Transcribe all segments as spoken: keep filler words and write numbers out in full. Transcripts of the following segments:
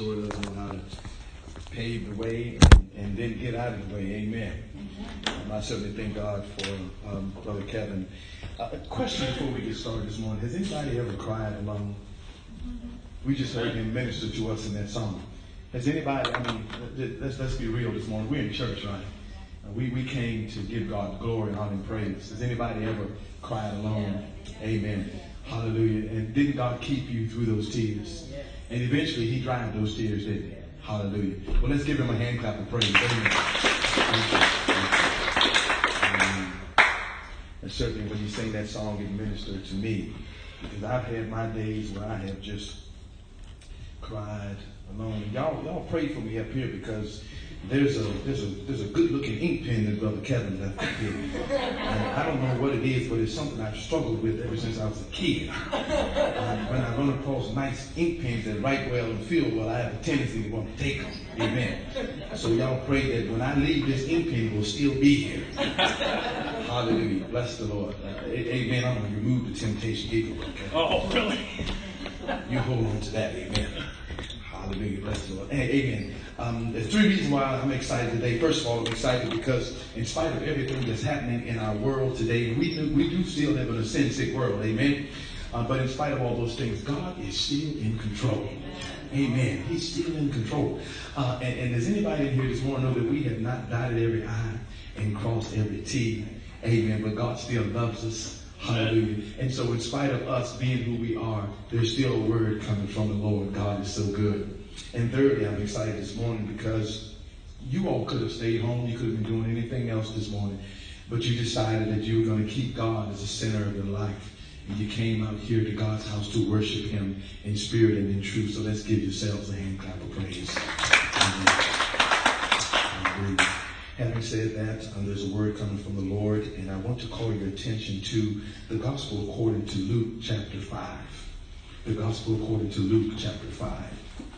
sure does know how to pave the way and, and then get out of the way. Amen. Um, I certainly thank God for um, Brother Kevin. Uh, a question before we get started this morning. Has anybody ever cried alone? We just heard him minister to us in that song. Has anybody, I mean, let's, let's be real this morning. We're in church, right? Uh, we, we came to give God glory, honor, and praise. Has anybody ever cried alone? Amen. Hallelujah. And didn't God keep you through those tears? And eventually he dried those tears, didn't he? Hallelujah. Well, let's give him a hand clap of praise. Amen. Thank you. Thank you. Um, and certainly when you sing that song, it ministered to me. Because I've had my days where I have just cried alone. And y'all, y'all pray for me up here because there's a there's a there's a good looking ink pen that Brother Kevin left up here. And I don't know what it is, but it's something I've struggled with ever since I was a kid. Um, when I run across nice ink pens that write well and feel well, I have a tendency to want to take them. Amen. So y'all pray that when I leave, this ink pen will still be here. Hallelujah. Bless the Lord. Uh, amen. I'm going to remove the temptation gate. Okay? Oh, really? You hold on to that. Amen. Hallelujah. Bless the Lord. Hey, amen. Um, there's three reasons why I'm excited today. First of all, I'm excited because in spite of everything that's happening in our world today, we do, we do still live in a sin-sick world. Amen. Uh, but in spite of all those things, God is still in control. Amen. He's still in control. Uh, and, and does anybody in here this morning know that we have not dotted every I and crossed every T? Amen. But God still loves us. Hallelujah. And so in spite of us being who we are, there's still a word coming from the Lord. God is so good. And thirdly, I'm excited this morning because you all could have stayed home. You could have been doing anything else this morning. But you decided that you were going to keep God as the center of your life. And you came out here to God's house to worship him in spirit and in truth. So let's give yourselves a hand clap of praise. Amen. Having said that, um, there's a word coming from the Lord, and I want to call your attention to the Gospel according to Luke chapter five. The Gospel according to Luke chapter five.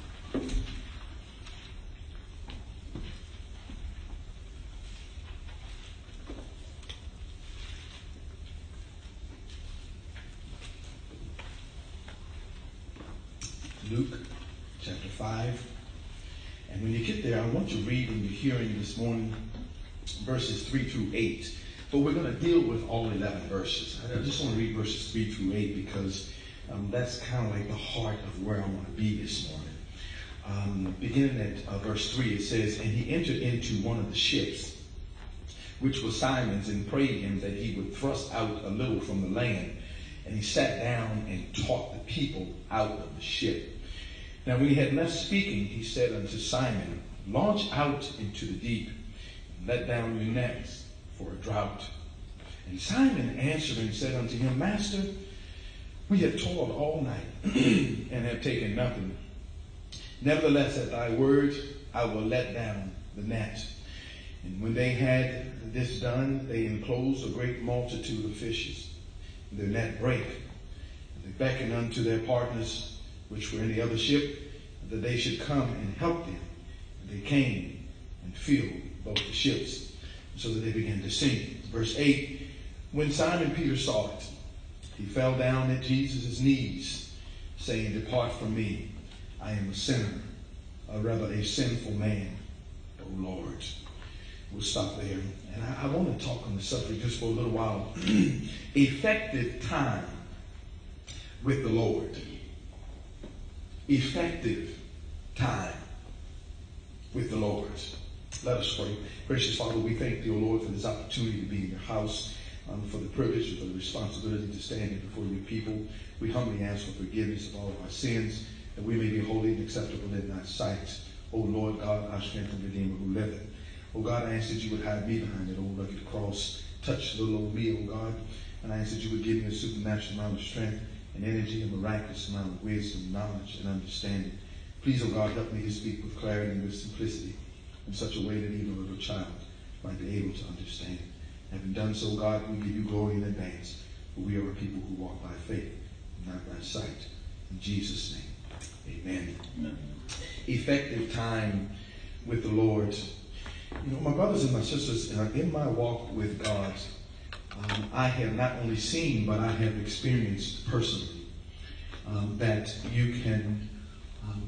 Luke chapter five. And when you get there, I want you to read in your hearing this morning verses three through eight. But we're going to deal with all eleven verses. I just want to read verses three through eight because um, that's kind of like the heart of where I want to be this morning. Um, beginning at uh, verse three, it says, "And he entered into one of the ships, which was Simon's, and prayed him that he would thrust out a little from the land. And he sat down and taught the people out of the ship. Now when he had left speaking, he said unto Simon, Launch out into the deep, and let down your nets for a draught. And Simon answering said unto him, Master, we have toiled all night, and have taken nothing. Nevertheless, at thy word, I will let down the net. And when they had this done, they enclosed a great multitude of fishes. And their net brake. And they beckoned unto their partners, which were in the other ship, that they should come and help them. And they came and filled both the ships, so that they began to sink. Verse eight, when Simon Peter saw it, he fell down at Jesus' knees, saying, Depart from me, I am a sinner, or rather a sinful man, O Lord. We'll stop there. And I, I want to talk on the subject just for a little while. Effective time with the Lord. Effective time with the Lord. Let us pray. Gracious Father, we thank you, O Lord, for this opportunity to be in your house, um, for the privilege and for the responsibility to stand before your people. We humbly ask for forgiveness of all of our sins, that we may be holy and acceptable in thy sight. O Lord God, our strength and Redeemer who liveth. O God, I ask that you would hide me behind that old rugged cross. Touch the little old me, O God, and I ask that you would give me a supernatural amount of strength and energy, and miraculous amount of wisdom, knowledge, and understanding. Please, O God, help me to speak with clarity and with simplicity in such a way that even a little child might be able to understand. Having done so, God, we give you glory in advance, for we are a people who walk by faith, not by sight. In Jesus' name, amen. Amen. Effective time with the Lord. You know, my brothers and my sisters, in my walk with God, Um, I have not only seen, but I have experienced personally um, that you can um,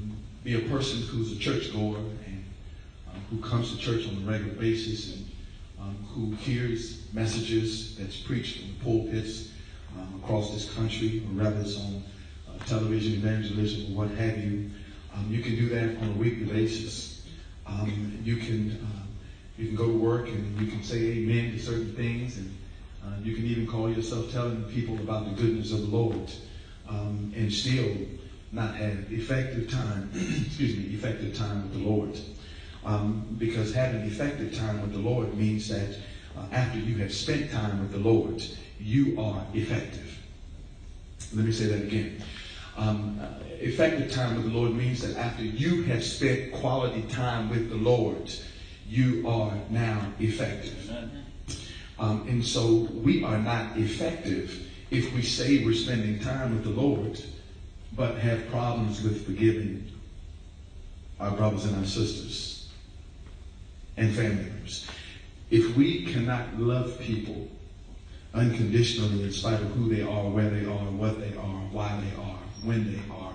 be a person who's a churchgoer and um, who comes to church on a regular basis and um, who hears messages that's preached from the pulpits um, across this country, or rather it's on uh, television, evangelism, or what have you. Um, you can do that on a weekly basis. Um, you can uh, you can go to work and you can say amen to certain things, and uh, you can even call yourself telling people about the goodness of the Lord, um, and still not have effective time, excuse me, effective time with the Lord. Um, because having effective time with the Lord means that uh, after you have spent time with the Lord, you are effective. Let me say that again. Um, uh, effective time with the Lord means that after you have spent quality time with the Lord, you are now effective. Um, and so we are not effective if we say we're spending time with the Lord, but have problems with forgiving our brothers and our sisters and family members. If we cannot love people unconditionally in spite of who they are, where they are, what they are, why they are, when they are,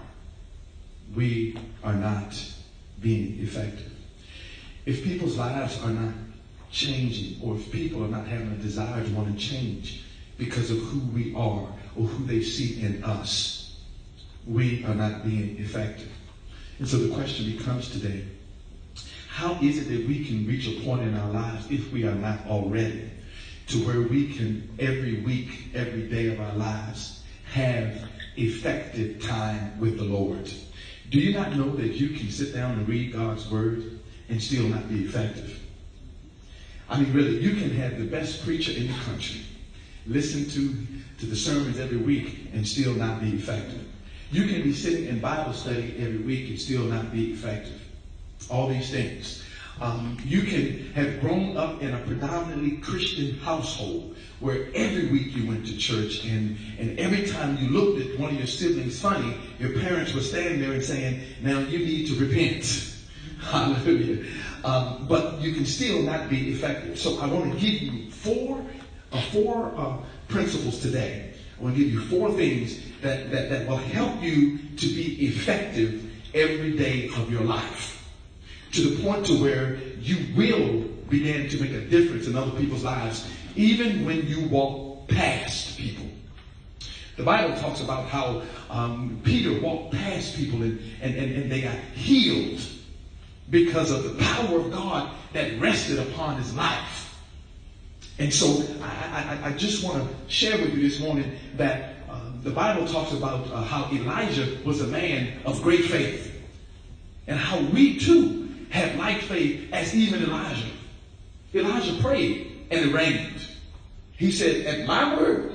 we are not being effective. If people's lives are not changing, or if people are not having a desire to want to change because of who we are or who they see in us, we are not being effective. And so the question becomes today, how is it that we can reach a point in our lives, if we are not already, to where we can every week, every day of our lives have effective time with the Lord? Do you not know that you can sit down and read God's word and still not be effective? I mean, really, you can have the best preacher in the country, listen to, to the sermons every week and still not be effective. You can be sitting in Bible study every week and still not be effective. All these things. Um, you can have grown up in a predominantly Christian household where every week you went to church, and, and every time you looked at one of your siblings funny, your parents were standing there and saying, now you need to repent. Hallelujah. Um, but you can still not be effective. So I want to give you four, uh, four uh, principles today. I want to give you four things that, that, that will help you to be effective every day of your life, to the point to where you will begin to make a difference in other people's lives, even when you walk past people. The Bible talks about how um, Peter walked past people and, and, and, and they got healed because of the power of God that rested upon his life. And so I, I, I just want to share with you this morning that uh, the Bible talks about uh, how Elijah was a man of great faith, and how we too have like faith as even Elijah. Elijah prayed and it rained. He said, at my word,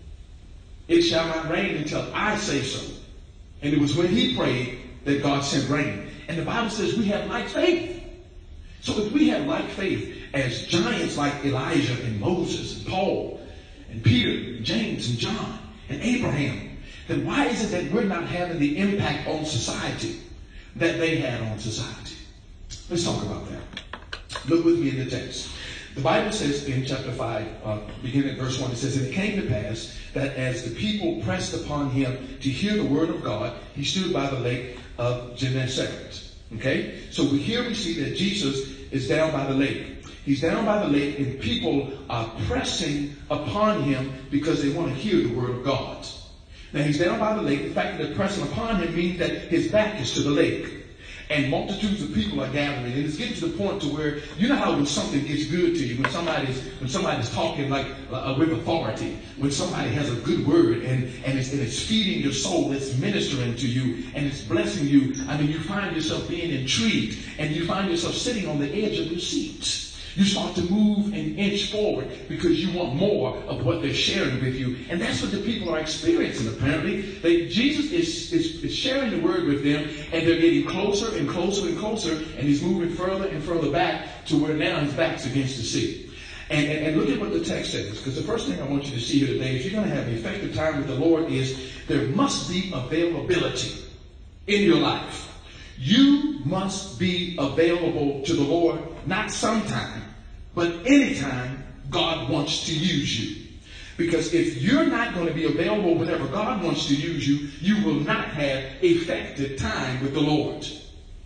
it shall not rain until I say so. And it was when he prayed that God sent rain. And the Bible says we have like faith. So if we have like faith as giants like Elijah and Moses and Paul and Peter and James and John and Abraham, then why is it that we're not having the impact on society that they had on society? Let's talk about that. Look with me in the text. The Bible says in chapter five, uh, beginning at verse one, it says, and it came to pass that as the people pressed upon him to hear the word of God, he stood by the lake of Gennesaret. Okay? So we, here we see that Jesus is down by the lake. He's down by the lake and people are pressing upon him because they want to hear the word of God. Now he's down by the lake. The fact that they're pressing upon him means that his back is to the lake. And multitudes of people are gathering, and it's getting to the point to where, you know how when something gets good to you, when somebody's when somebody's talking like uh, with authority, when somebody has a good word and and it's, and it's feeding your soul, it's ministering to you, and it's blessing you. I mean, you find yourself being intrigued, and you find yourself sitting on the edge of your seat. You start to move and inch forward because you want more of what they're sharing with you. And that's what the people are experiencing, apparently. They, Jesus is, is, is sharing the word with them, and they're getting closer and closer and closer, and he's moving further and further back to where now his back's against the sea. And, and, and look at what the text says, because the first thing I want you to see here today, if you're going to have effective time with the Lord, is there must be availability in your life. You must be available to the Lord, not sometime, but anytime God wants to use you. Because if you're not going to be available whenever God wants to use you, you will not have effective time with the Lord.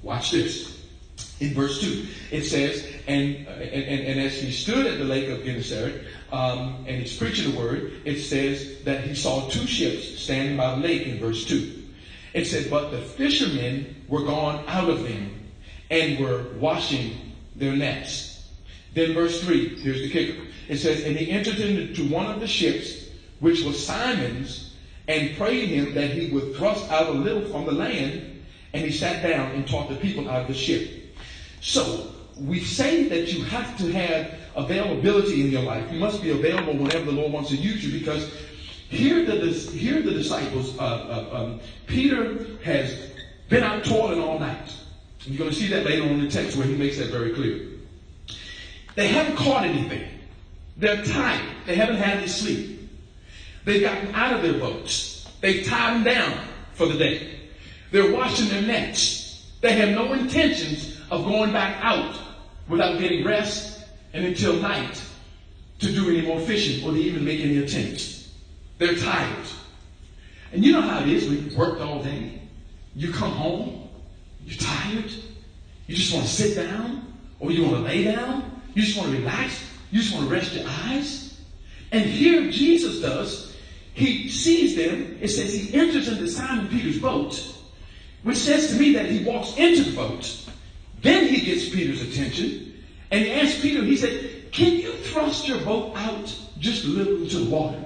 Watch this. In verse two, it says, and, and, and as he stood at the lake of Gennesaret, um, and he's preaching the word, it says that he saw two ships standing by the lake in verse two. It said, but the fishermen were gone out of them and were washing their nets. Then verse three, here's the kicker. It says, and he entered into one of the ships, which was Simon's, and prayed him that he would thrust out a little from the land, and he sat down and taught the people out of the ship. So, we say that you have to have availability in your life. You must be available whenever the Lord wants to use you, because here the, here the disciples, uh, uh, um, Peter has been out toiling all night. You're going to see that later on in the text where he makes that very clear. They haven't caught anything. They're tired. They haven't had any sleep. They've gotten out of their boats. They've tied them down for the day. They're washing their nets. They have no intentions of going back out without getting rest and until night to do any more fishing or to even make any attempts. They're tired. And you know how it is when you've worked all day. You come home, you're tired, you just want to sit down, or you want to lay down, you just want to relax, you just want to rest your eyes. And here Jesus does, he sees them, it says he enters into Simon Peter's boat, which says to me that he walks into the boat. Then he gets Peter's attention, and he asks Peter, he said, can you thrust your boat out just a little into the water?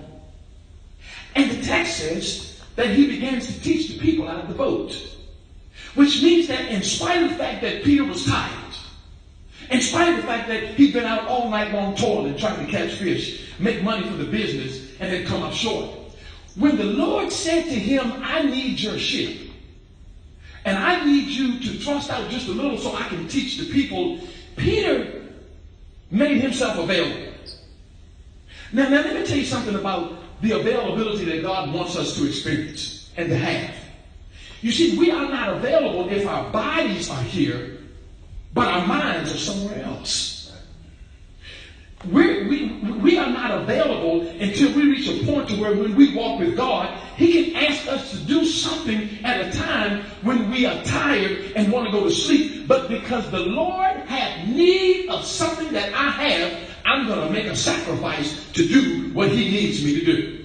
And the text says that he begins to teach the people out of the boat, which means that in spite of the fact that Peter was tired, in spite of the fact that he'd been out all night long toiling, trying to catch fish, make money for the business, and then come up short, when the Lord said to him, I need your ship, and I need you to thrust out just a little so I can teach the people, Peter made himself available. Now, now let me tell you something about the availability that God wants us to experience and to have. You see, we are not available if our bodies are here, but our minds are somewhere else. We're, we we are not available until we reach a point to where when we walk with God, he can ask us to do something at a time when we are tired and want to go to sleep. But because the Lord had need of something that I have, I'm going to make a sacrifice to do what he needs me to do.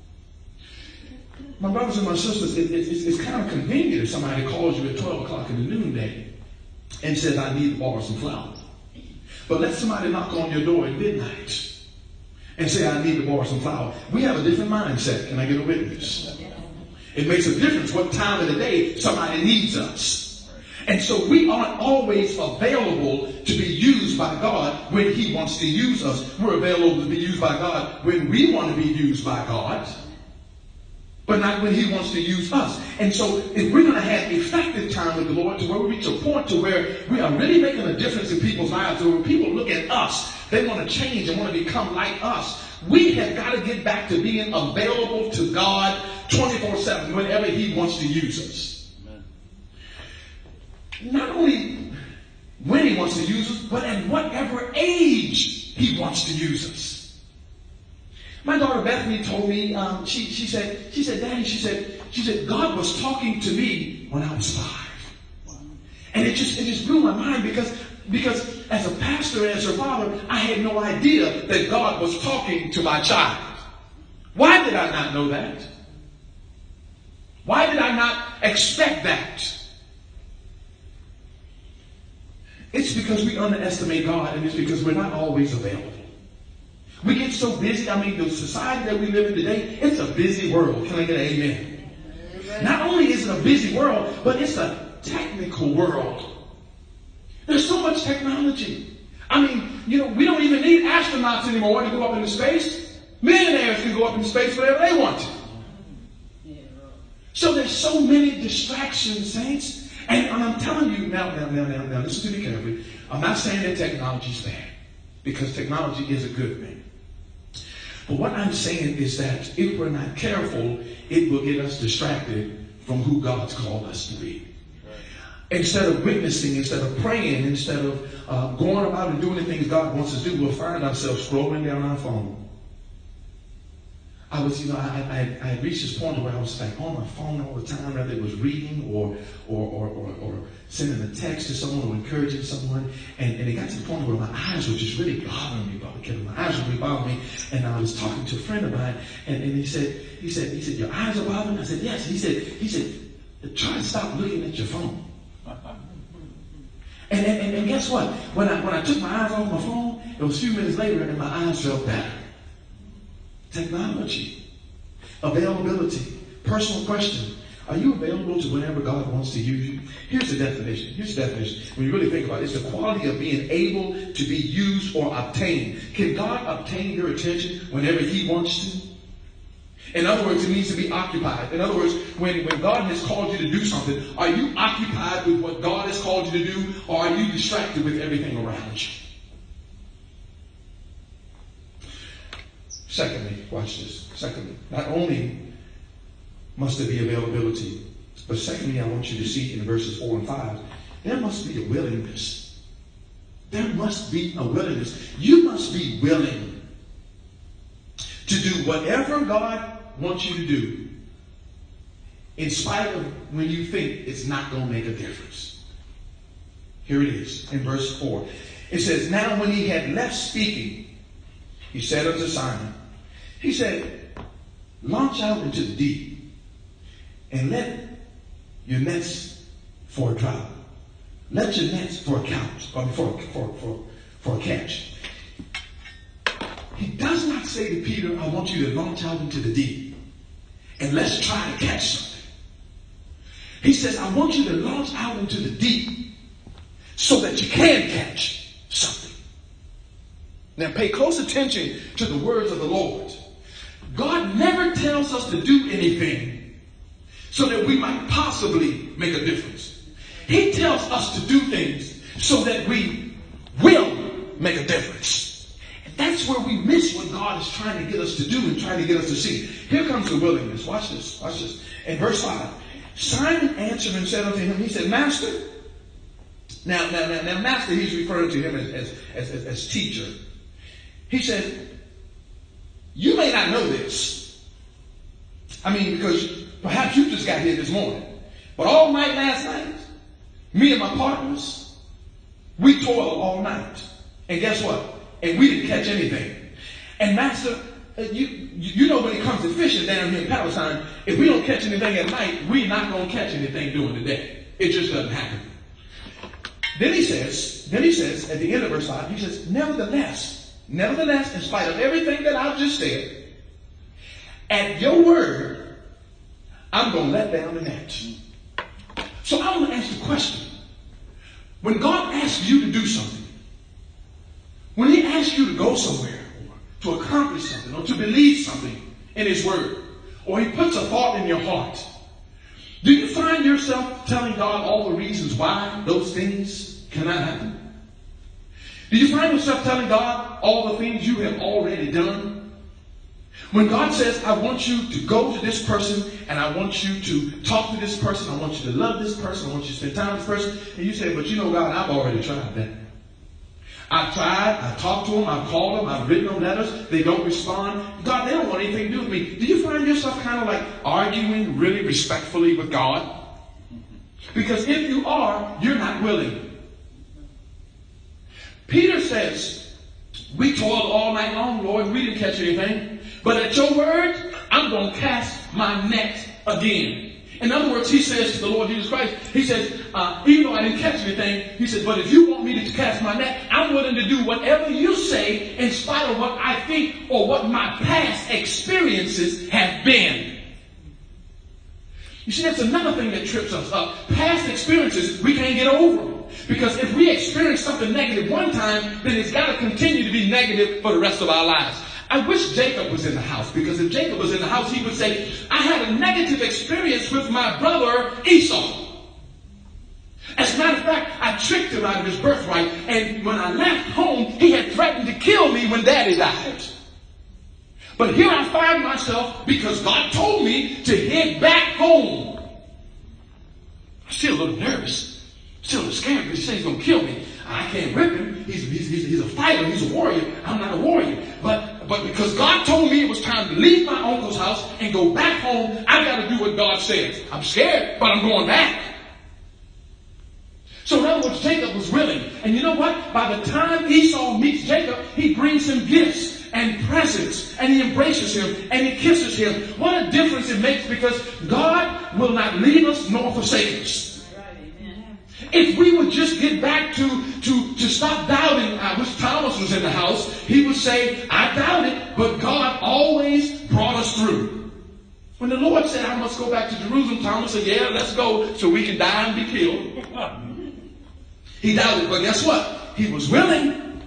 My brothers and my sisters, it, it, it's, it's kind of convenient if somebody calls you at twelve o'clock in the noonday and says, I need to borrow some flour. But let somebody knock on your door at midnight and say, I need to borrow some flour. We have a different mindset. Can I get a witness? It makes a difference what time of the day somebody needs us. And so we aren't always available to be used by God when he wants to use us. We're available to be used by God when we want to be used by God, but not when he wants to use us. And so if we're going to have effective time with the Lord to where we reach a point to where we are really making a difference in people's lives, to where people look at us, they want to change and want to become like us, we have got to get back to being available to God twenty-four seven whenever he wants to use us. Amen. Not only when he wants to use us, but at whatever age he wants to use us. My daughter Bethany told me, um, she, she said, she said, Daddy, she said, she said, God was talking to me when I was five. And it just, it just blew my mind because, because as a pastor and as her father, I had no idea that God was talking to my child. Why did I not know that? Why did I not expect that? It's because we underestimate God, and it's because we're not always available. We get so busy. I mean, the society that we live in today, it's a busy world. Can I get an amen? Amen? Not only is it a busy world, but it's a technical world. There's so much technology. I mean, you know, we don't even need astronauts anymore to go up into space. Millionaires can go up in space whenever they want to. So there's so many distractions, saints. And, and I'm telling you, now, now, now, now, now, listen to me carefully. I'm not saying that technology's bad, because technology is a good thing. But what I'm saying is that if we're not careful, it will get us distracted from who God's called us to be. Instead of witnessing, instead of praying, instead of uh, going about and doing the things God wants us to do, we'll find ourselves scrolling down our phone. I was, you know, I, I, I had reached this point where I was like on my phone all the time, whether it was reading or or or, or, or sending a text to someone or encouraging someone. And, and it got to the point where my eyes were just really bothering me, Brother Kevin. My eyes were really bothering me. And I was talking to a friend of mine, and, and he said, he said, he said, your eyes are bothering me? I said, yes. He said, he said, try to stop looking at your phone. And, and, and guess what? When I when I took my eyes off my phone, it was a few minutes later, and my eyes felt better. Technology, availability, personal question. Are you available to whenever God wants to use you? Here's the definition. Here's the definition. When you really think about it, it's the quality of being able to be used or obtained. Can God obtain your attention whenever he wants to? In other words, it needs to be occupied. In other words, when, when God has called you to do something, are you occupied with what God has called you to do, or are you distracted with everything around you? Secondly, watch this. Secondly, not only must there be availability, but secondly, I want you to see in verses four and five, there must be a willingness. There must be a willingness. You must be willing to do whatever God wants you to do, in spite of when you think it's not going to make a difference. Here it is in verse four. It says, now when he had left speaking, he said unto Simon, he said, launch out into the deep and let your nets for a drought. Let your nets for a couch, or for, for, for, for a catch. He does not say to Peter, I want you to launch out into the deep and let's try to catch something. He says, I want you to launch out into the deep so that you can catch something. Now pay close attention to the words of the Lord. God never tells us to do anything so that we might possibly make a difference. He tells us to do things so that we will make a difference. And that's where we miss what God is trying to get us to do and trying to get us to see. Here comes the willingness. Watch this. Watch this. In verse five, Simon answered and said unto him, he said, Master. Now, now, now, now Master, he's referring to him as, as, as, as, as teacher. He said, you may not know this. I mean, because perhaps you just got here this morning. But all night last night, me and my partners, we toiled all night. And guess what? And we didn't catch anything. And Master, you, you know when it comes to fishing down here in Palestine, if we don't catch anything at night, we're not going to catch anything during the day. It just doesn't happen. Then he says, then he says, at the end of verse five, he says, nevertheless, Nevertheless, in spite of everything that I've just said, at your word, I'm going to let down the net. So I want to ask the question. When God asks you to do something, when he asks you to go somewhere, or to accomplish something, or to believe something in his word, or he puts a thought in your heart, do you find yourself telling God all the reasons why those things cannot happen? Do you find yourself telling God all the things you have already done? When God says, I want you to go to this person, and I want you to talk to this person, I want you to love this person, I want you to spend time with this person, and you say, but you know, God, I've already tried that. I've tried, I've talked to them, I've called them, I've written them letters, they don't respond. God, they don't want anything to do with me. Do you find yourself kind of like arguing really respectfully with God? Because if you are, you're not willing. Peter says, we toiled all night long, Lord, we didn't catch anything. But at your word, I'm going to cast my net again. In other words, he says to the Lord Jesus Christ, he says, uh, even though I didn't catch anything, he says, but if you want me to cast my net, I'm willing to do whatever you say in spite of what I think or what my past experiences have been. You see, that's another thing that trips us up. Past experiences, we can't get over them. Because if we experience something negative one time, then it's got to continue to be negative for the rest of our lives. I wish Jacob was in the house, because if Jacob was in the house, he would say, I had a negative experience with my brother Esau. As a matter of fact, I tricked him out of his birthright, and when I left home, he had threatened to kill me when Daddy died. But here I find myself, because God told me to head back home. I'm still a little nervous. Still scared because he says he's going to kill me. I can't rip him. He's, he's, he's, he's a fighter. He's a warrior. I'm not a warrior. But, But because God told me it was time to leave my uncle's house and go back home, I got to do what God says. I'm scared, but I'm going back. So in other words, Jacob was willing. And you know what? By the time Esau meets Jacob, he brings him gifts and presents, and he embraces him, and he kisses him. What a difference it makes, because God will not leave us nor forsake us. If we would just get back to, to, to stop doubting, I wish Thomas was in the house, he would say, I doubted, but God always brought us through. When the Lord said, I must go back to Jerusalem, Thomas said, yeah, let's go so we can die and be killed. He doubted, but guess what? He was willing.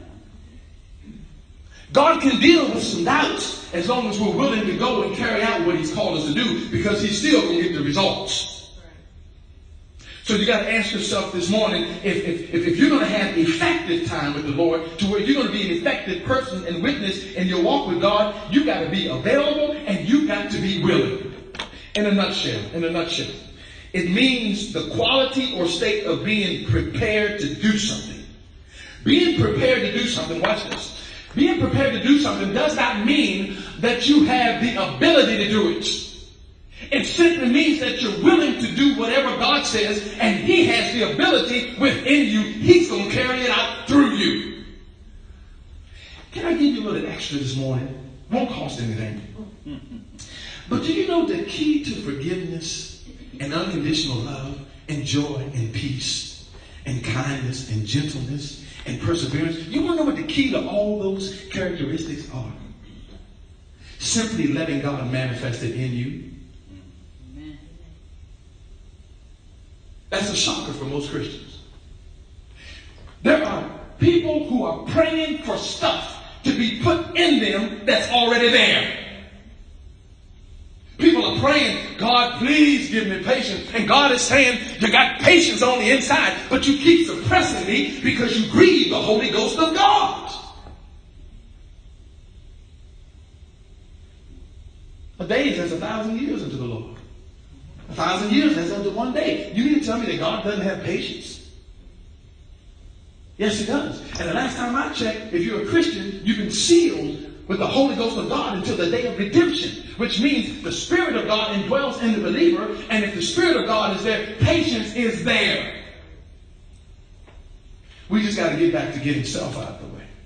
God can deal with some doubts as long as we're willing to go and carry out what he's called us to do, because he's still going to get the results. So you got to ask yourself this morning, if, if, if you're going to have effective time with the Lord, to where you're going to be an effective person and witness in your walk with God, you got to be available and you got to be willing. In a nutshell, in a nutshell, it means the quality or state of being prepared to do something. Being prepared to do something, watch this. Being prepared to do something does not mean that you have the ability to do it. It simply means that you're willing to do whatever God says, and he has the ability within you. He's going to carry it out through you. Can I give you a little extra this morning? Won't cost anything. But do you know the key to forgiveness and unconditional love and joy and peace and kindness and gentleness and perseverance? You want to know what the key to all those characteristics are? Simply letting God manifest it in you. That's a shocker for most Christians. There are people who are praying for stuff to be put in them that's already there. People are praying, God, please give me patience. And God is saying, you got patience on the inside, but you keep suppressing me because you grieve the Holy Ghost of God. A day is as a thousand years unto the Lord. A thousand years, that's unto one day. You mean to tell me that God doesn't have patience? Yes, he does. And the last time I checked, if you're a Christian, you've been sealed with the Holy Ghost of God until the day of redemption, which means the Spirit of God indwells in the believer, and if the Spirit of God is there, patience is there. We just got to get back to getting self out of the way.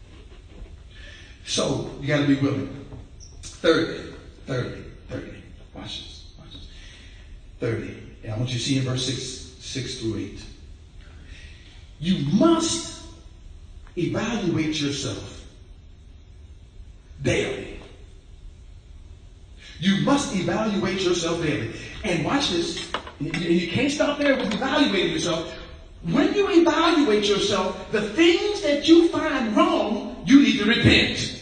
So, you got to be willing. Thirdly, thirdly, thirdly, watch this. Thirdly, and I want you to see in verse six, six through eight. You must evaluate yourself daily. You must evaluate yourself daily. And watch this. And you can't stop there with evaluating yourself. When you evaluate yourself, the things that you find wrong, you need to repent.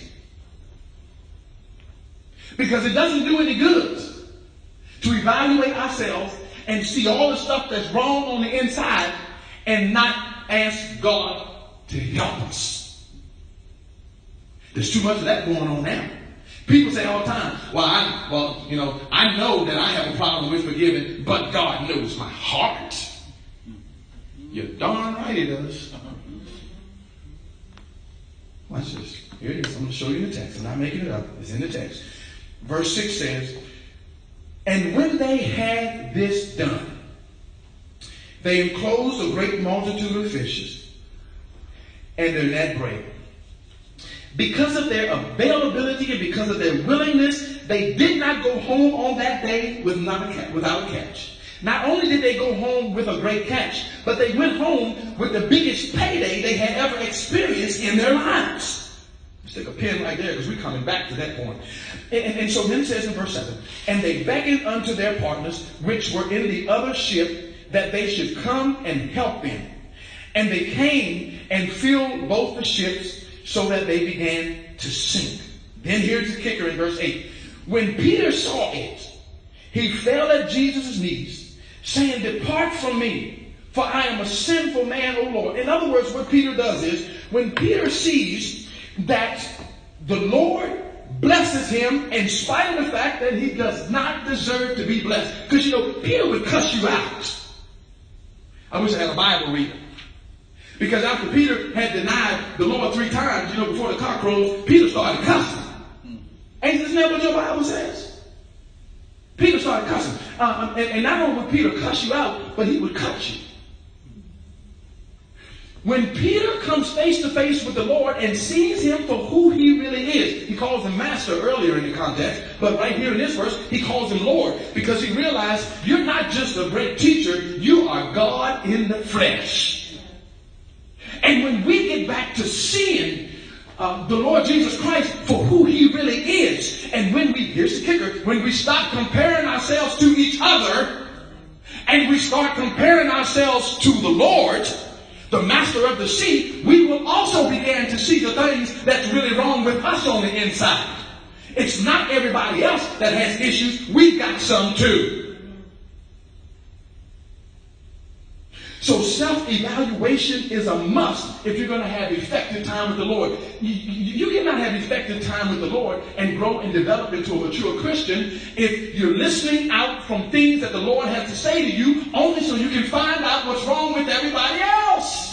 Because it doesn't do any good to evaluate ourselves and see all the stuff that's wrong on the inside and not ask God to help us. There's too much of that going on now. People say all the time, well, I, well, you know, I know that I have a problem with forgiving, but God knows my heart. You're darn right he does. Watch this. Here it is. I'm going to show you the text. I'm not making it up. It's in the text. Verse six says, and when they had this done, they enclosed a great multitude of fishes, and their net brake. Because of their availability and because of their willingness, they did not go home on that day without a catch. Not only did they go home with a great catch, but they went home with the biggest payday they had ever experienced in their lives. Stick a pin right there because we're coming back to that point. And, and, and so then it says in verse seven, and they beckoned unto their partners, which were in the other ship, that they should come and help them. And they came and filled both the ships so that they began to sink. Then here's the kicker in verse eight. When Peter saw it, he fell at Jesus' knees, saying, depart from me, for I am a sinful man, O Lord. In other words, what Peter does is, when Peter sees that the Lord blesses him in spite of the fact that he does not deserve to be blessed. Because, you know, Peter would cuss you out. I wish I had a Bible reader. Because after Peter had denied the Lord three times, you know, before the cock crowed, Peter started cussing. Ain't isn't that what your Bible says? Peter started cussing. Uh, and, and not only would Peter cuss you out, but he would cut you. When Peter comes face to face with the Lord and sees him for who he really is, he calls him master earlier in the context, but right here in this verse, he calls him Lord, because he realized you're not just a great teacher, you are God in the flesh. And when we get back to seeing uh, the Lord Jesus Christ for who he really is, and when we, here's the kicker, when we stop comparing ourselves to each other, and we start comparing ourselves to the Lord, the master of the sea, we will also begin to see the things that's really wrong with us on the inside. It's not everybody else that has issues. We've got some too. So self-evaluation is a must if you're going to have effective time with the Lord. You, you, you cannot have effective time with the Lord and grow and develop into a mature Christian if you're listening out from things that the Lord has to say to you only so you can find out what's wrong with everybody else.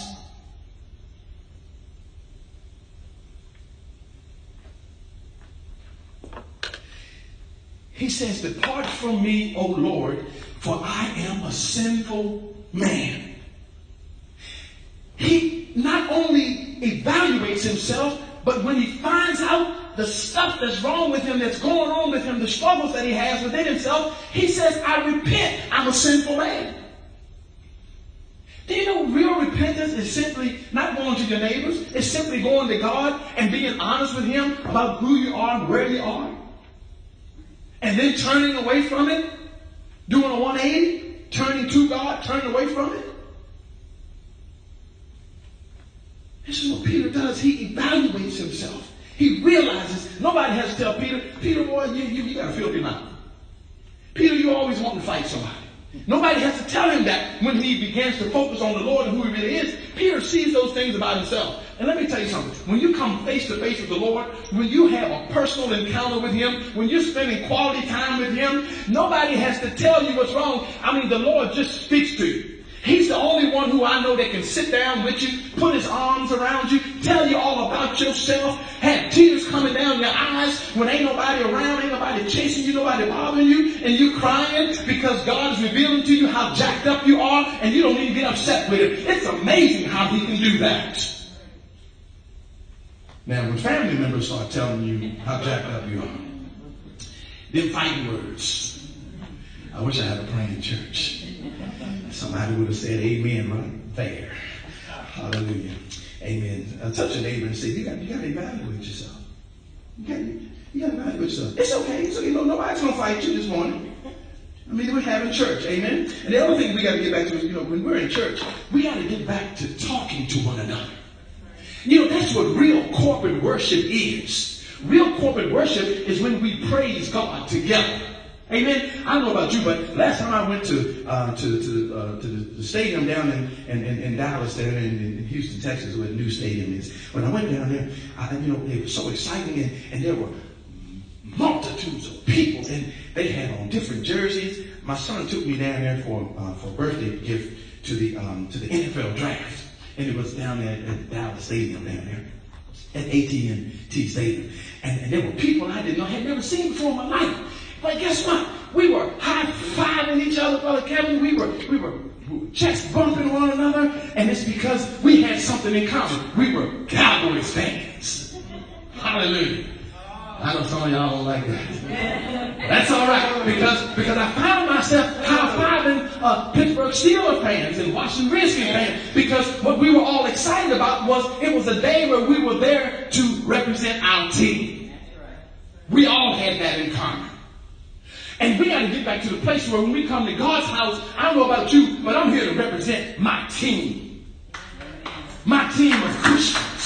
He says, depart from me, O Lord, for I am a sinful man. He not only evaluates himself, but when he finds out the stuff that's wrong with him, that's going on with him, the struggles that he has within himself, he says, I repent. I'm a sinful man. Do you know real repentance is simply not going to your neighbors? It's simply going to God and being honest with him about who you are and where you are. And then turning away from it, doing a one eighty, turning to God, turning away from it. This is what Peter does. He evaluates himself. He realizes nobody has to tell Peter, Peter, boy, you, you, you got a filthy mouth. Peter, you always want to fight somebody. Nobody has to tell him that when he begins to focus on the Lord and who he really is. Peter sees those things about himself. And let me tell you something. When you come face to face with the Lord, when you have a personal encounter with him, when you're spending quality time with him, nobody has to tell you what's wrong. I mean, the Lord just speaks to you. He's the only one who I know that can sit down with you, put his arms around you, tell you all about yourself, have tears coming down your eyes when ain't nobody around, ain't nobody chasing you, nobody bothering you, and you crying because God is revealing to you how jacked up you are, and you don't even get upset with it. It's amazing how he can do that. Now, when family members start telling you how jacked up you are, them fighting words. I wish I had a praying church. Somebody would have said amen right there. Hallelujah. Amen. Uh, touch your neighbor and say, you got, you got to evaluate yourself. You got, you got to evaluate yourself. It's okay. It's okay. No, nobody's going to fight you this morning. I mean, we're having church. Amen. And the other thing we got to get back to is, you know, when we're in church, we got to get back to talking to one another. You know, that's what real corporate worship is. Real corporate worship is when we praise God together. Amen. I don't know about you, but last time I went to uh, to to, uh, to the, the stadium down in, in, in, in Dallas, there in, in Houston, Texas, where the new stadium is. When I went down there, I, you know, it was so exciting, and, and there were multitudes of people, and they had on different jerseys. My son took me down there for uh, for a birthday gift to the um, to the N F L draft, and it was down there at the Dallas Stadium down there at A T and T Stadium, and, and there were people I didn't know, I had never seen before in my life. But guess what? We were high-fiving each other, Brother Kevin. We were, we were chest bumping one another. And it's because we had something in common. We were Cowboys fans. Hallelujah. I know some of y'all don't like that. That's all right. Because, because I found myself high-fiving uh, Pittsburgh Steelers fans and Washington Redskins fans. Because what we were all excited about was it was a day where we were there to represent our team. We all had that in common. And we got to get back to the place where when we come to God's house, I don't know about you, but I'm here to represent my team. My team of Christians.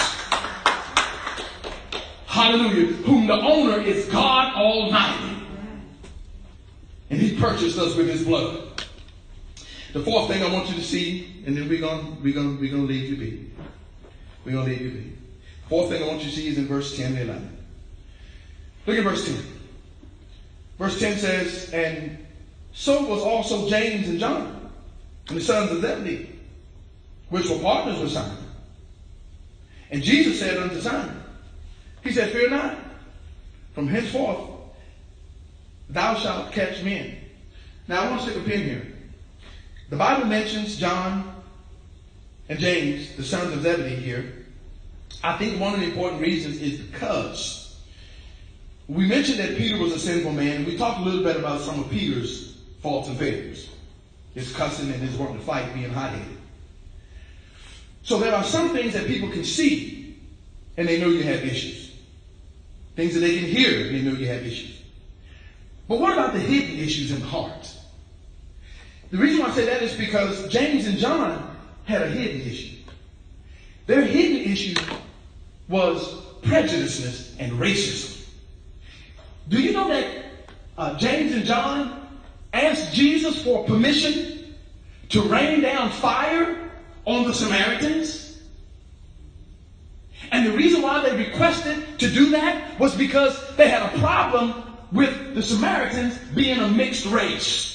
Hallelujah. Whom the owner is God Almighty. And he purchased us with his blood. The fourth thing I want you to see, and then we're going we're gonna, we're gonna leave you be. We're going to leave you be. Fourth thing I want you to see is in verse ten and eleven. Look at verse ten. Verse ten says, and so was also James and John, and the sons of Zebedee, which were partners with Simon. And Jesus said unto Simon, he said, fear not, From henceforth, thou shalt catch men. Now I want to stick a pin here. The Bible mentions John and James, the sons of Zebedee here. I think one of the important reasons is because we mentioned that Peter was a sinful man. We talked a little bit about some of Peter's faults and failures. His cussing and his wanting to fight, being hot-headed. So there are some things that people can see and they know you have issues. Things that they can hear and they know you have issues. But what about the hidden issues in the heart? The reason why I say that is because James and John had a hidden issue. Their hidden issue was prejudiceness and racism. Do you know that uh, James and John asked Jesus for permission to rain down fire on the Samaritans? And the reason why they requested to do that was because they had a problem with the Samaritans being a mixed race.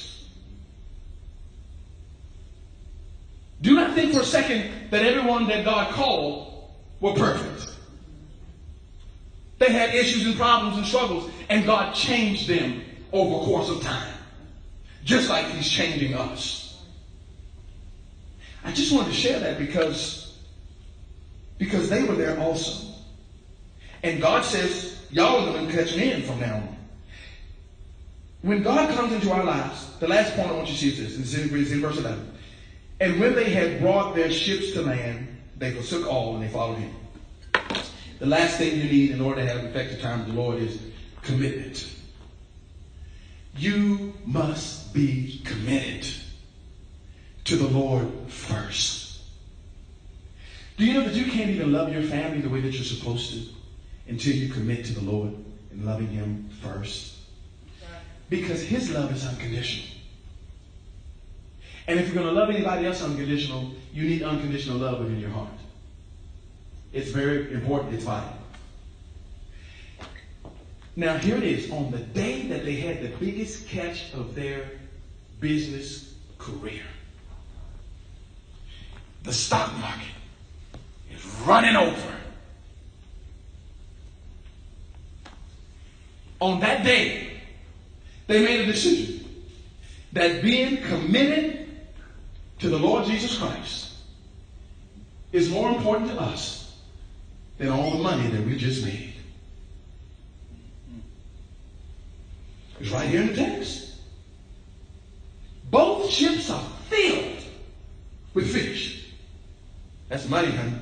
Do not think for a second that everyone that God called were perfect. They had issues and problems and struggles, and God changed them over a course of time. Just like He's changing us. I just wanted to share that because, because they were there also. And God says, y'all are going to catch men from now on. When God comes into our lives, the last point I want you to see is this. It's in, it's in verse eleven. And when they had brought their ships to land, they forsook all and they followed Him. The last thing you need in order to have an effective time with the Lord is commitment. You must be committed to the Lord first. Do you know that you can't even love your family the way that you're supposed to until you commit to the Lord and loving Him first? Because His love is unconditional. And if you're going to love anybody else unconditional, you need unconditional love within your heart. It's very important. It's vital. Now, here it is. On the day that they had the biggest catch of their business career, the stock market is running over. On that day, they made a decision that being committed to the Lord Jesus Christ is more important to us than all the money that we just made. It's right here in the text. Both ships are filled with fish. That's money, honey.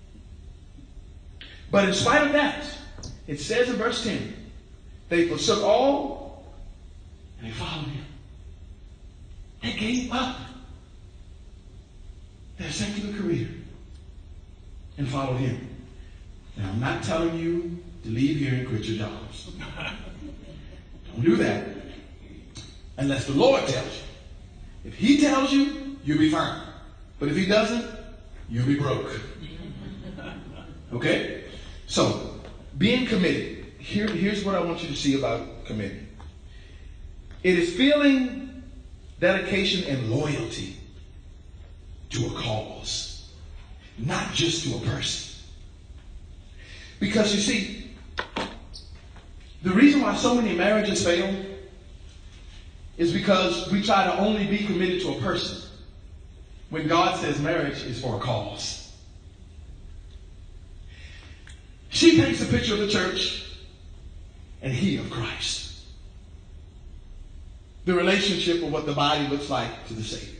But in spite of that, it says in verse ten, they forsook all and they followed Him. They gave up their secular career and followed Him. Now, I'm not telling you to leave here and quit your jobs. Don't do that unless the Lord tells you. If He tells you, you'll be fine. But if He doesn't, you'll be broke. Okay? So, being committed. Here, here's what I want you to see about commitment. It is feeling dedication and loyalty to a cause, not just to a person. Because you see, the reason why so many marriages fail is because we try to only be committed to a person when God says marriage is for a cause. She paints a picture of the church and he of Christ. The relationship of what the body looks like to the Savior.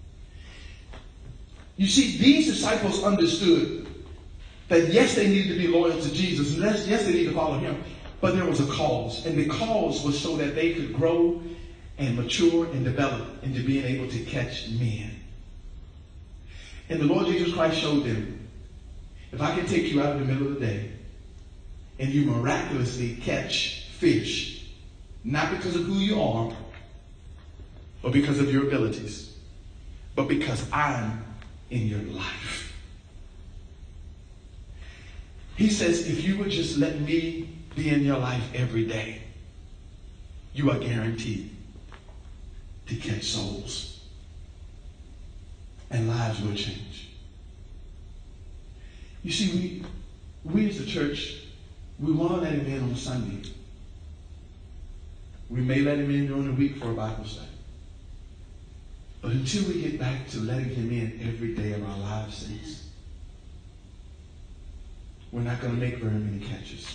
You see, these disciples understood that yes, they needed to be loyal to Jesus. And yes, yes, they needed to follow Him. But there was a cause. And the cause was so that they could grow and mature and develop into being able to catch men. And the Lord Jesus Christ showed them, if I can take you out in the middle of the day and you miraculously catch fish, not because of who you are or because of your abilities, but because I'm in your life. He says, if you would just let me be in your life every day, you are guaranteed to catch souls. And lives will change. You see, we, we as a church, we want to let Him in on Sunday, We may let him in during the week for a Bible study. But until we get back to letting him in every day of our lives, saints, we're not going to make very many catches.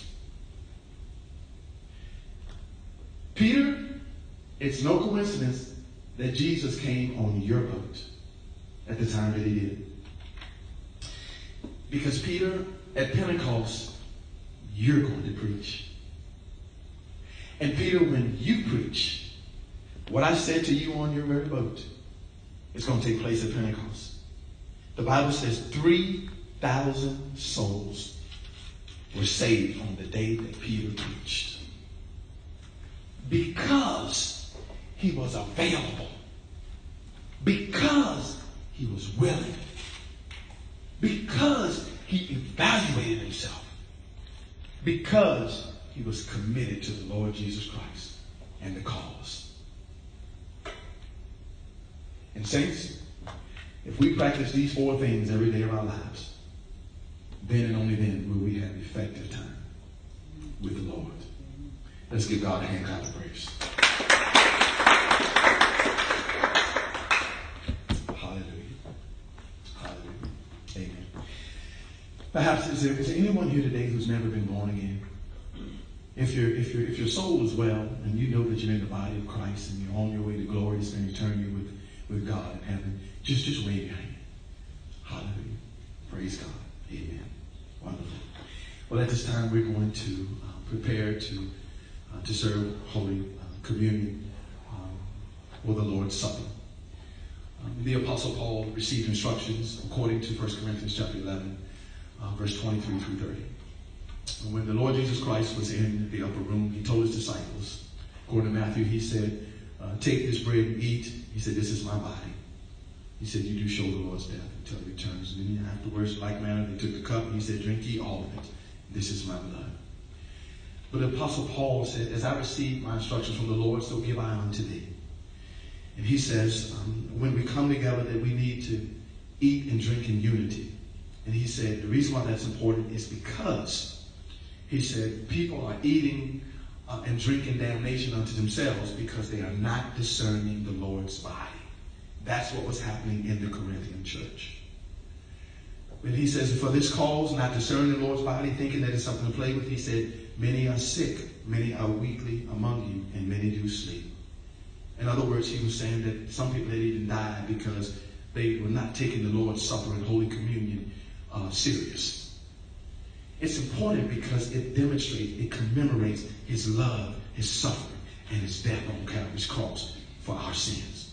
Peter, it's no coincidence that Jesus came on your boat at the time that he did. Because Peter, at Pentecost, you're going to preach. And Peter, when you preach, what I said to you on your very boat is going to take place at Pentecost. The Bible says three thousand souls were saved on the day that Peter preached. Because he was available. Because he was willing. Because he evaluated himself. Because he was committed to the Lord Jesus Christ and the cause. And saints, if we practice these four things every day of our lives, then and only then will we have effective time with the Lord. Let's give God a hand clap of praise. Hallelujah. Hallelujah. Amen. Perhaps is there, is there anyone here today who's never been born again? If, you if, you if your soul is well and you know that you're in the body of Christ and you're on your way to glory to spend eternity with, with God in heaven, just, just wave your hand. Hallelujah. Praise God. Amen. Wonderful. Well, at this time, we're going to uh, prepare to uh, to serve Holy uh, Communion um, or the Lord's Supper. Um, the Apostle Paul received instructions according to First Corinthians chapter eleven, uh, verse twenty-three through thirty. And when the Lord Jesus Christ was in the upper room, he told his disciples, according to Matthew, he said, uh, take this bread and eat. He said, this is my body. He said, you do show the Lord's death until he returns. And then afterwards, like manner, they took the cup and he said, drink ye all of it. This is my blood. But the Apostle Paul said, as I received my instructions from the Lord, so give I unto thee. And he says, um, when we come together, that we need to eat and drink in unity. And he said, the reason why that's important is because, he said, people are eating uh, and drinking damnation unto themselves because they are not discerning the Lord's body. That's what was happening in the Corinthian church. When he says, for this cause, not discerning the Lord's body, thinking that it's something to play with, he said, many are sick, many are weakly among you, and many do sleep. In other words, he was saying that some people had even died because they were not taking the Lord's Supper and Holy Communion uh, serious. It's important because it demonstrates, it commemorates his love, his suffering, and his death on Calvary's cross for our sins.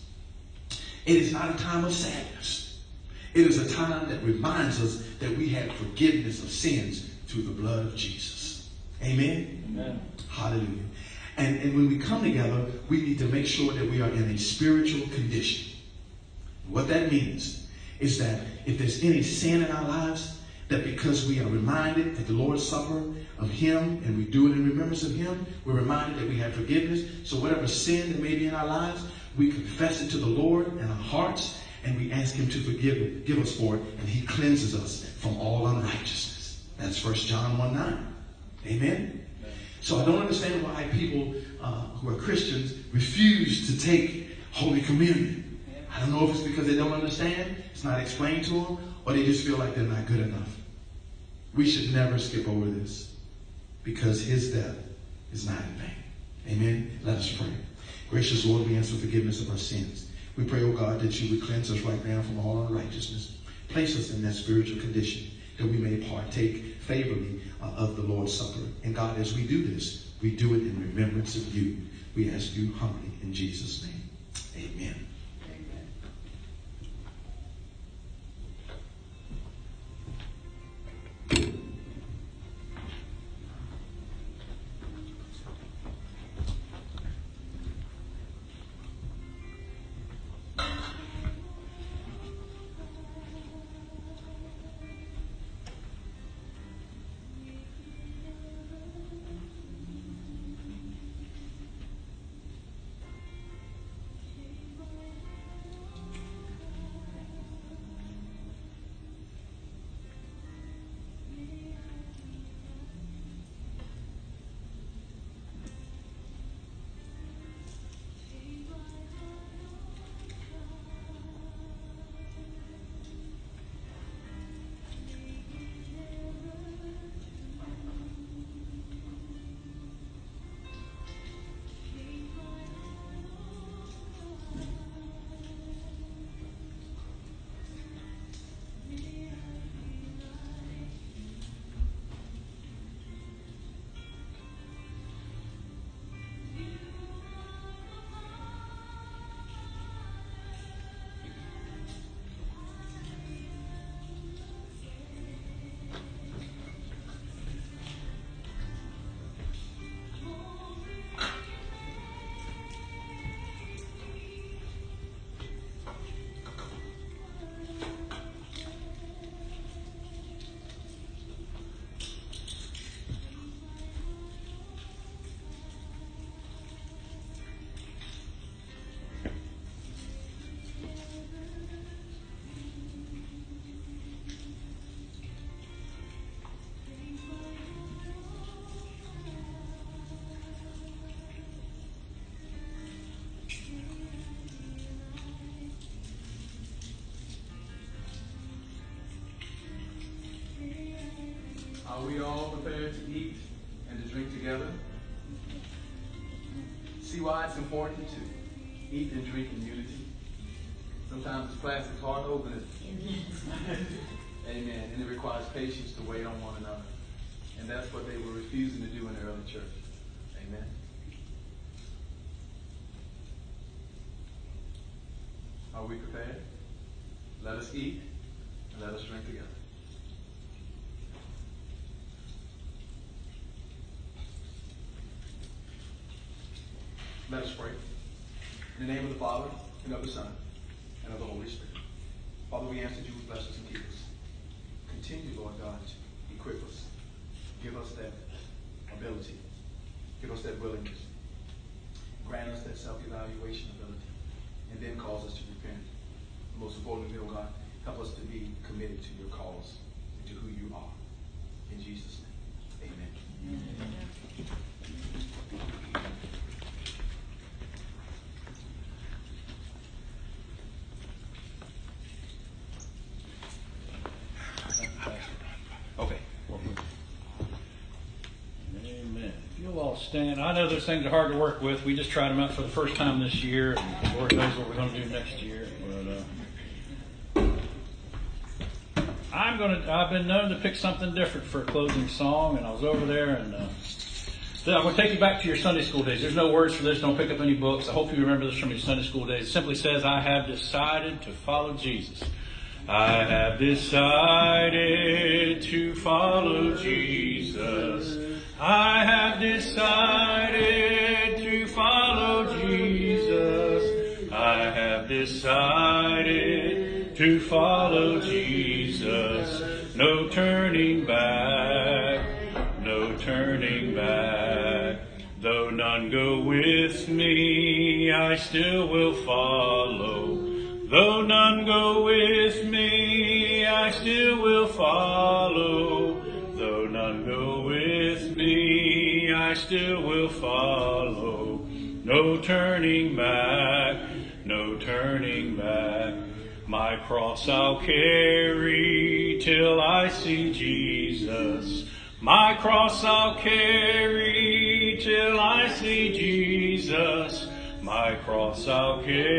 It is not a time of sadness. It is a time that reminds us that we have forgiveness of sins through the blood of Jesus. Amen? Amen. Hallelujah. And, and when we come together, we need to make sure that we are in a spiritual condition. What that means is that if there's any sin in our lives, that because we are reminded at the Lord's Supper of him and we do it in remembrance of him, we're reminded that we have forgiveness. So whatever sin that may be in our lives, we confess it to the Lord in our hearts and we ask him to forgive give us for it, and he cleanses us from all unrighteousness. That's First John one nine. Amen? Amen. So I don't understand why people uh, who are Christians refuse to take Holy Communion. I don't know if it's because they don't understand, it's not explained to them, or they just feel like they're not good enough. We should never skip over this because his death is not in vain. Amen? Let us pray. Gracious Lord, we ask for forgiveness of our sins. We pray, oh God, that you would cleanse us right now from all unrighteousness. Place us in that spiritual condition that we may partake favorably uh, of the Lord's Supper. And God, as we do this, we do it in remembrance of you. We ask you humbly in Jesus' name. Amen. Are we all prepared to eat and to drink together? See why it's important to eat and drink in unity? Sometimes the plastic's hard to open it. Amen. And it requires patience to wait on one another. And that's what they were refusing to do in the early church. Amen. Are we prepared? Let us eat and let us drink together. Let us pray. In the name of the Father, and of the Son, and of the Holy Spirit. Father, we ask that you would bless us and keep us. Continue, Lord God, to equip us. Give us that ability. Give us that willingness. Grant us that self-evaluation ability. And then cause us to repent. Most importantly, oh God, help us to be committed to your cause and to who you are. In Jesus' name, amen. Amen. Okay. Amen. If you'll all stand. I know those things are hard to work with. We just tried them out for the first time this year, and Lord knows what we're going to do next year. But uh, I'm going to. I've been known to pick something different for a closing song, and I was over there, and uh, so I'm going to take you back to your Sunday school days. There's no words for this. Don't pick up any books. I hope you remember this from your Sunday school days. It simply says, "I have decided to follow Jesus. I have decided to follow Jesus. I have decided to follow Jesus. I have decided to follow Jesus. No turning back, no turning back. Though none go with me, I still will follow. Though none go with me, I still will follow. Though none go with me, I still will follow. No turning back, no turning back. My cross I'll carry till I see Jesus. My cross I'll carry till I see Jesus. My cross I'll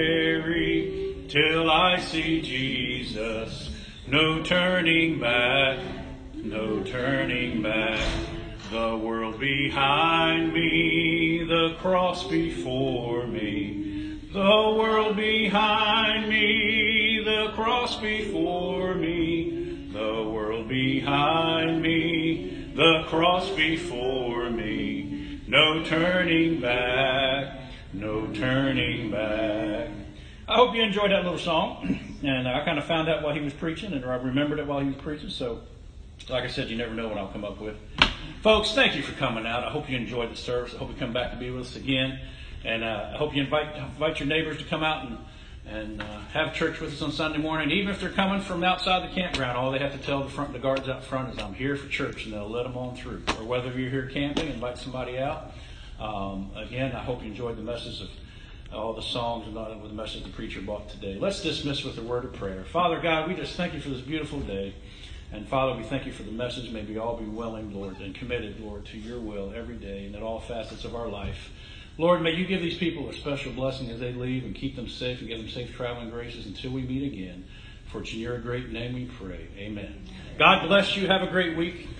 carry till I see Jesus. No turning back, no turning back. The world behind me, the cross before me. The world behind me, the cross before me. The world behind me, the cross before me. No turning back, no turning back. I hope you enjoyed that little song. And I kind of found out while he was preaching, and I remembered it while he was preaching. So, like I said, you never know what I'll come up with. Folks, thank you for coming out. I hope you enjoyed the service. I hope you come back to be with us again. And uh, I hope you invite invite your neighbors to come out and, and uh, have church with us on Sunday morning. Even if they're coming from outside the campground, all they have to tell the front the guards out front is, "I'm here for church," and they'll let them on through. Or whether you're here camping, invite somebody out. Um, again, I hope you enjoyed the message of all the songs and the message the preacher brought today. Let's dismiss with a word of prayer. Father God, we just thank you for this beautiful day. And Father, we thank you for the message. May we all be willing, Lord, and committed, Lord, to your will every day and in all facets of our life. Lord, may you give these people a special blessing as they leave and keep them safe and give them safe traveling graces until we meet again. For it's in your great name we pray. Amen. God bless you. Have a great week.